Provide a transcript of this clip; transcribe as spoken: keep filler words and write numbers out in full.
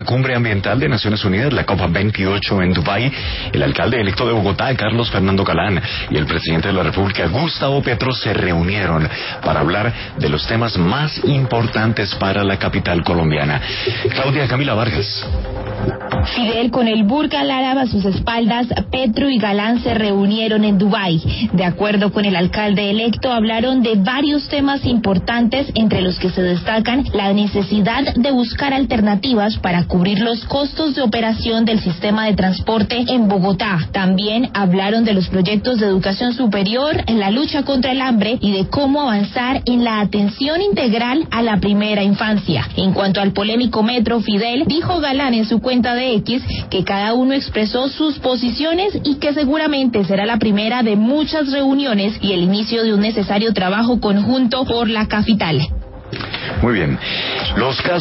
Cumbre Ambiental de Naciones Unidas, la COP veintiocho en Dubái, el alcalde electo de Bogotá, Carlos Fernando Galán, y el presidente de la República, Gustavo Petro, se reunieron para hablar de los temas más importantes para la capital colombiana. Claudia Camila Vargas. Fidel, con el Burj Al Arab a sus espaldas, Petro y Galán se reunieron en Dubái. De acuerdo con el alcalde electo, hablaron de varios temas importantes, entre los que se destacan la necesidad de buscar alternativas para cubrir los costos de operación del sistema de transporte en Bogotá. También hablaron de los proyectos de educación superior, en la lucha contra el hambre y de cómo avanzar en la atención integral a la primera infancia. En cuanto al polémico metro, Fidel, dijo Galán en su cuenta de X que cada uno expresó sus posiciones y que seguramente será la primera de muchas reuniones y el inicio de un necesario trabajo conjunto por la capital. Muy bien. Los casos